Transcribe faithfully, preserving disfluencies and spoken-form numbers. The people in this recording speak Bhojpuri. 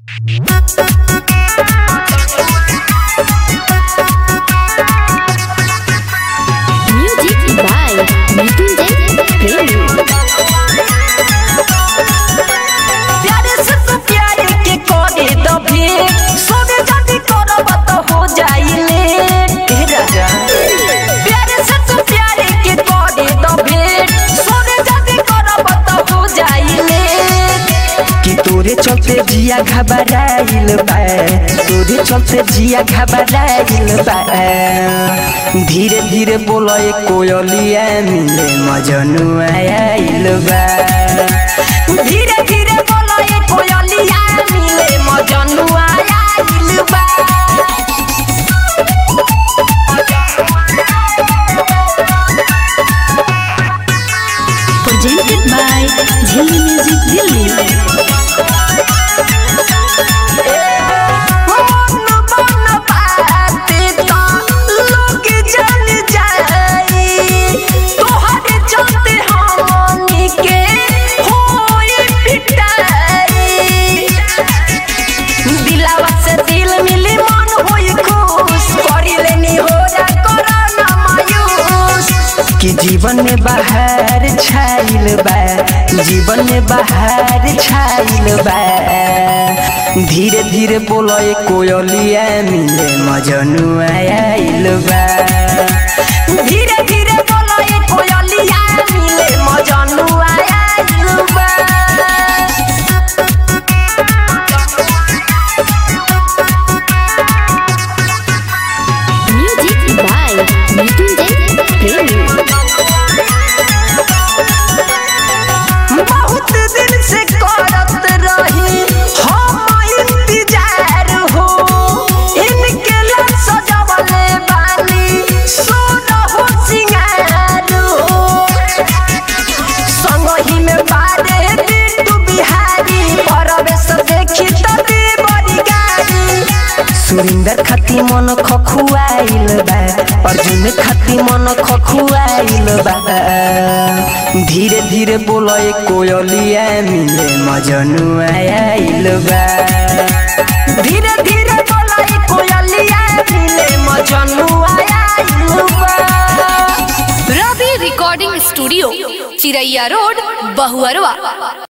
Music by Mrityunjay Premi। प्यारे से तू प्यारे के करे दबे सोने जदी करब त हो जाइले हे राजा। प्यारे से तू प्यारे के करे दबे सोने जदी करब त हो जाइले कि तोरे चलते जिया घबराइल बा तोरे चलते जिया घबराइल बा। धीरे धीरे बोले कोयलिया मिले मजनुआ आइल बा। धीरे धीरे बोले कोयलिया मिले मजनुआ आइल बा। Presented by Jhilli Music Delhi। कि जीवन में बाहर छाइल बा जीवन में बाहर छाइल बा। धीरे धीरे बोले कोयलिया मिले मजनुआ आइल बा। धीरे धीरे बोले कोयलिया मिले मजनुआ आइल बा। Music by Mrityunjay Premi। बहुत दिन से करत रही हम इंतजार हो इनके लिए सजावले बानी सोना हो सिंगार हो। संगही में बारे बिट्टू बिहारी परवेश देखी तबे बड़ी गाड़ी। सुरिंदर खाती मन खखुआइल बा अर्जुन खाती मन खखुआइल बा। धीरे धीरे बोले कोयलिया मिले मजनुआ आइल बा। धीरे धीरे बोले कोयलिया मिले मजनुआ आइल बा। Ravi recording studio Chiraiya road Bahuarwa.